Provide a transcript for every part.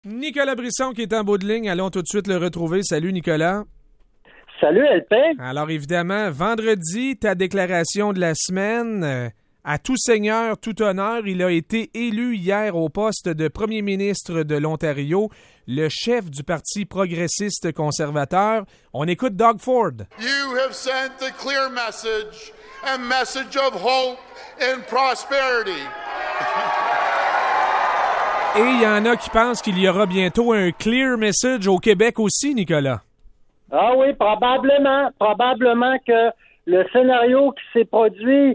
Nicolas Brisson qui est en bout de ligne. Allons tout de suite le retrouver. Salut Nicolas. Salut LP. Alors évidemment, vendredi, ta déclaration de la semaine. À tout seigneur, tout honneur, il a été élu hier au poste de premier ministre de l'Ontario, le chef du Parti progressiste conservateur. On écoute Doug Ford. You have sent a clear message, a message of hope and prosperity. Et il y en a qui pensent qu'il y aura bientôt un clear message au Québec aussi, Nicolas. Ah oui, probablement que le scénario qui s'est produit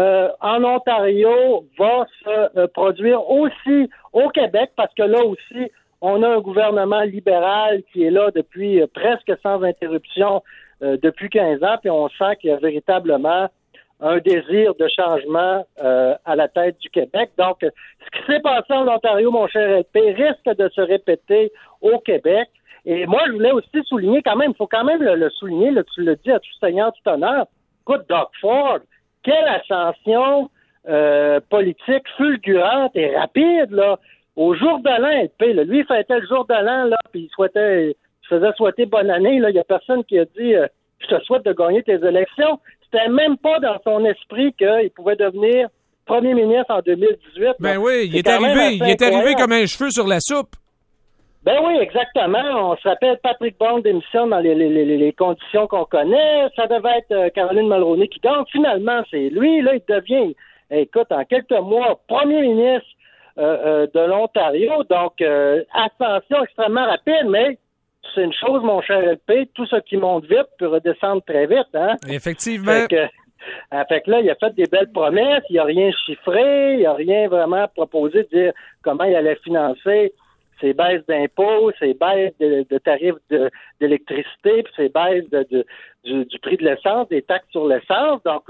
en Ontario va se produire aussi au Québec, parce que là aussi, on a un gouvernement libéral qui est là depuis presque sans interruption depuis 15 ans, puis on sent qu'il y a véritablement un désir de changement à la tête du Québec. Donc, ce qui s'est passé en Ontario, mon cher LP, risque de se répéter au Québec. Et moi, je voulais aussi souligner quand même, il faut quand même le souligner, là, tu le dis à tout seigneur, tout honneur, écoute, Doug Ford, quelle ascension politique fulgurante et rapide, là, au jour de l'an, LP, là. Lui, il fêtait le jour de l'an, là, puis il faisait souhaiter bonne année, là. Il y a personne qui a dit je te souhaite de gagner tes élections. C'était même pas dans son esprit qu'il pouvait devenir premier ministre en 2018. Ben là. Oui, il est arrivé comme un cheveu sur la soupe. Ben oui, exactement. On se rappelle, Patrick Bond démissionne dans les conditions qu'on connaît. Ça devait être Caroline Mulroney qui gagne. Finalement, c'est lui. Là, il devient, écoute, en quelques mois, premier ministre de l'Ontario. Donc, ascension extrêmement rapide, mais c'est une chose, mon cher LP, tout ce qui monte vite peut redescendre très vite, hein? Effectivement. Fait que là, il a fait des belles promesses, il n'a rien chiffré, il n'a rien vraiment proposé de dire comment il allait financer ses baisses d'impôts, ses baisses de tarifs d'électricité, puis ses baisses du prix de l'essence, des taxes sur l'essence. Donc,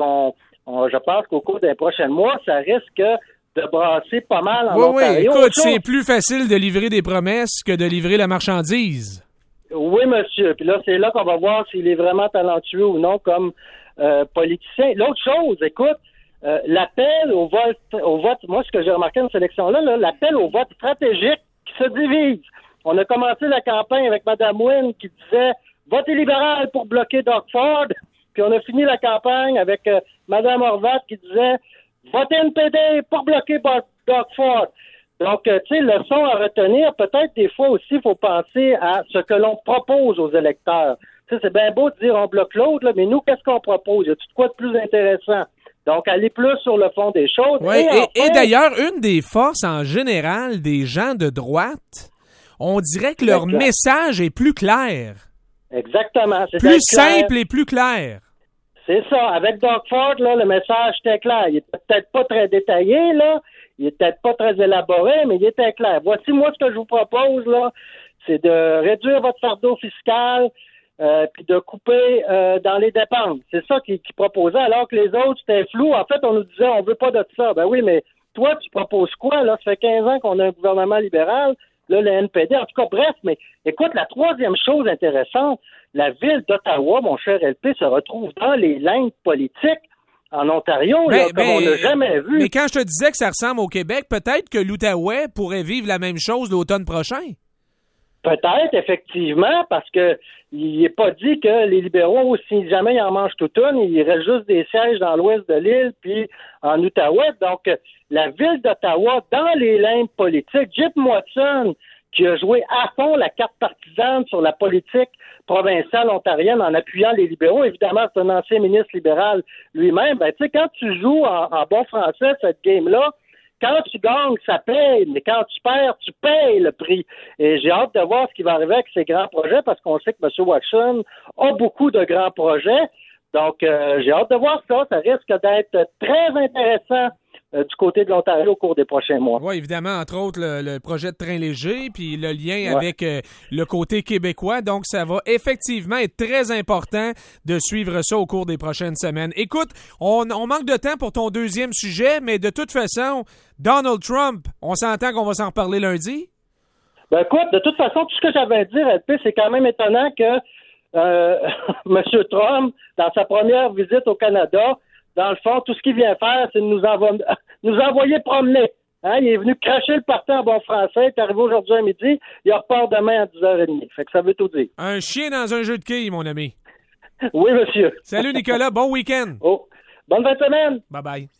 je pense qu'au cours des prochains mois, ça risque de brasser pas mal en Ontario. Oui, écoute, c'est plus facile de livrer des promesses que de livrer la marchandise. Oui, monsieur. Puis là, c'est là qu'on va voir s'il est vraiment talentueux ou non comme politicien. L'autre chose, écoute, l'appel au vote, moi, ce que j'ai remarqué dans cette élection-là, l'appel au vote stratégique qui se divise. On a commencé la campagne avec Mme Wynne qui disait « Votez libéral pour bloquer Doug Ford », puis on a fini la campagne avec Mme Horvat qui disait « Votez NPD pour bloquer Doug Ford ». Donc, tu sais, leçon à retenir, peut-être des fois aussi, il faut penser à ce que l'on propose aux électeurs. Tu sais, c'est bien beau de dire on bloque l'autre, là, mais nous, qu'est-ce qu'on propose? Y a-t-il de quoi de plus intéressant? Donc, aller plus sur le fond des choses. Oui, et d'ailleurs, une des forces en général des gens de droite, on dirait que leur message est plus clair. Exactement. C'est plus simple et plus clair. C'est ça. Avec Doug Ford, là, le message était clair. Il est peut-être pas très détaillé, là. Il est peut-être pas très élaboré, mais il était clair. Voici, moi, ce que je vous propose, là, c'est de réduire votre fardeau fiscal, puis de couper dans les dépenses. C'est ça qu'il proposait, alors que les autres, c'était flou. En fait, on nous disait, on veut pas de ça. Ben oui, mais toi, tu proposes quoi, là? Ça fait 15 ans qu'on a un gouvernement libéral, là, le NPD. En tout cas, bref, mais écoute, la troisième chose intéressante, la ville d'Ottawa, mon cher LP, se retrouve dans les lignes politiques en Ontario, comme on n'a jamais vu. Mais quand je te disais que ça ressemble au Québec, peut-être que l'Outaouais pourrait vivre la même chose l'automne prochain. Peut-être, effectivement, parce que il n'est pas dit que les libéraux, si jamais ils en mangent toute une, il reste juste des sièges dans l'ouest de l'île puis en Outaouais. Donc, la ville d'Ottawa, dans les lignes politiques, Jim Watson, qui a joué à fond la carte partisane sur la politique provinciale ontarienne en appuyant les libéraux. Évidemment, c'est un ancien ministre libéral lui-même. Ben, tu sais, quand tu joues en bon français cette game-là, quand tu gagnes, ça paye, mais quand tu perds, tu payes le prix. Et j'ai hâte de voir ce qui va arriver avec ces grands projets, parce qu'on sait que M. Watson a beaucoup de grands projets. Donc, j'ai hâte de voir ça. Ça risque d'être très intéressant du côté de l'Ontario au cours des prochains mois. Oui, évidemment, entre autres, le projet de train léger, puis le lien avec le côté québécois. Donc, ça va effectivement être très important de suivre ça au cours des prochaines semaines. Écoute, on manque de temps pour ton deuxième sujet, mais de toute façon, Donald Trump, on s'entend qu'on va s'en reparler lundi? Ben écoute, de toute façon, tout ce que j'avais à dire, LP, c'est quand même étonnant que M. Trump, dans sa première visite au Canada, dans le fond, tout ce qu'il vient faire, c'est de nous envoyer promener. Hein, il est venu cracher le party en bon français, il est arrivé aujourd'hui à midi, il repart demain à 10h30. Fait que ça veut tout dire. Un chien dans un jeu de quilles, mon ami. Oui, monsieur. Salut, Nicolas. Bon week-end. Oh, bonne fin de semaine. Bye-bye.